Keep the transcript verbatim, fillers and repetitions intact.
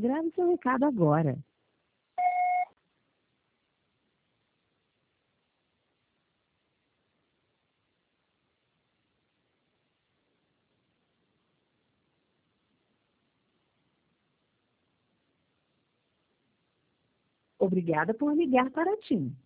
Grave seu recado agora. Obrigada por ligar para a TIM.